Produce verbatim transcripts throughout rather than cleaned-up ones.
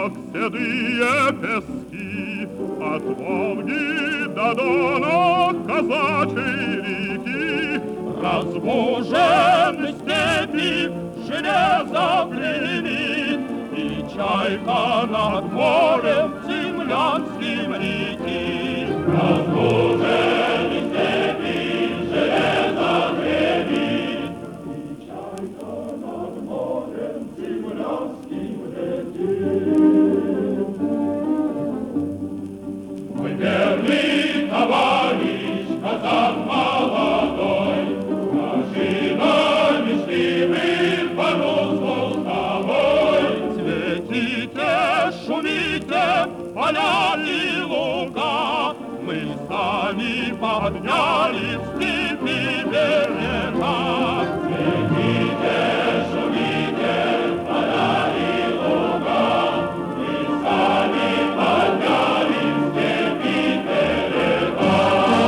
как седые пески, от Волги до Дона казачьей реки. Разбужены степи железо пленит, и чайка над морем землянским летит. Разбужены степи железо пленит, и чайка над морем землянским летит. Мой верный товарищ, казак молодой, машинами шли мы по руслу с тобой. Цветите, шумите, поля и луга, мы сами подняли в степи берега. Цветите, шумите, поля и луга, мы сами подняли в степи берега.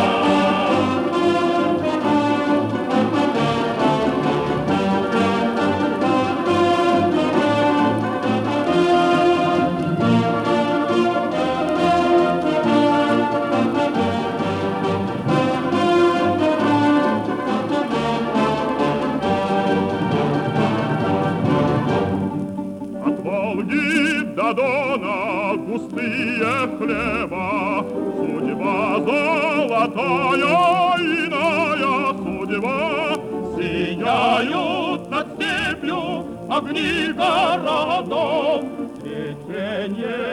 До Дона густые хлеба, судьба золотая, иная судьба. Сияют над степью огни городов, цветение